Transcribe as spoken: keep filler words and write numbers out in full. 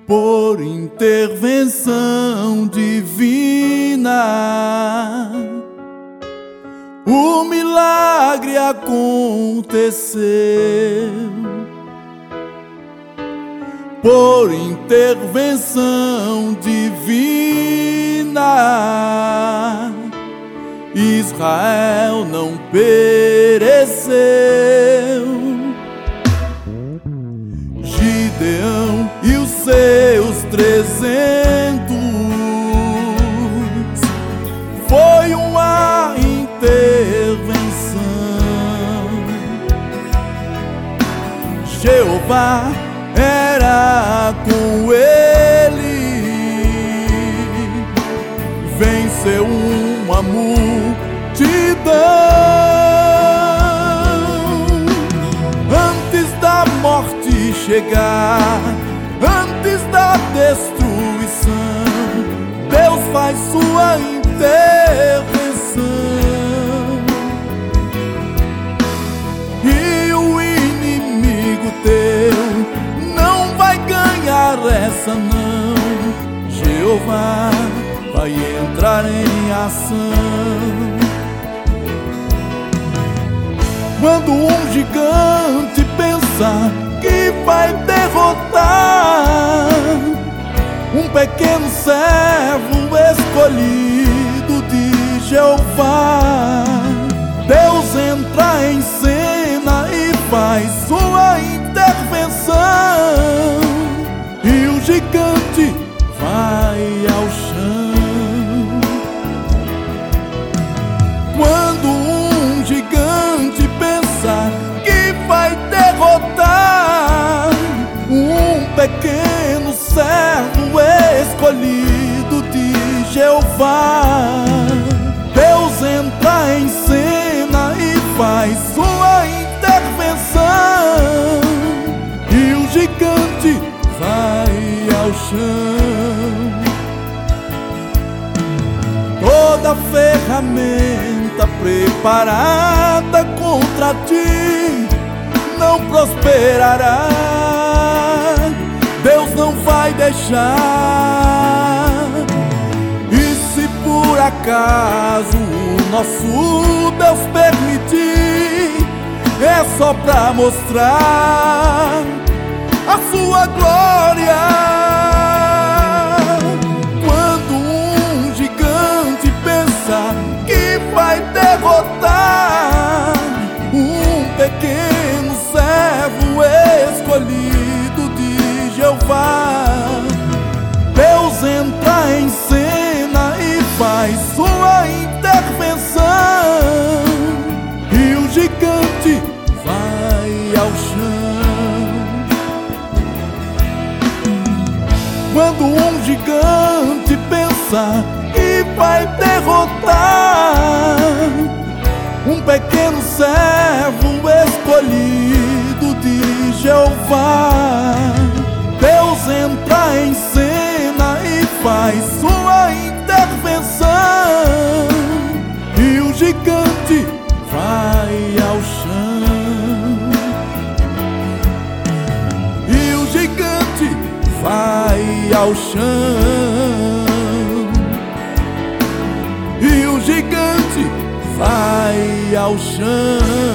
por intervenção divina, o milagre aconteceu. Por intervenção divina, Israel não pereceu. Gideão e os seus trezentos foi uma intervenção. Jeová era com ele, venceu uma multidão. Antes da morte chegar, antes da destruição, Deus faz sua intervenção. E o inimigo teu não vai ganhar essa não. Jeová vai entrar em ação. Quando um gigante pensa que vai derrotar um pequeno servo escolhido de Jeová, Deus entra em cena e faz sua intervenção, e o gigante vai ao chão. Quando um gigante pensa que vai derrotar um pequeno servo escolhido de Jeová, Deus entra em cena e faz sua intervenção, e o gigante vai ao chão. Toda ferramenta preparada contra ti não prosperará. Deus não vai deixar. E se por acaso o nosso Deus permitir, é só pra mostrar a sua glória. Quando um gigante pensa que vai derrotar um pequeno servo escolhido de Jeová, Deus entra em cena e faz sua intervenção, e o gigante vai ao chão. Quando um gigante pensa que vai derrotar um pequeno servo escolhido de Jeová, Deus entra em cena e faz sua intervenção, e o gigante vai ao chão. E o gigante vai ao chão. E o gigante vai ao chão.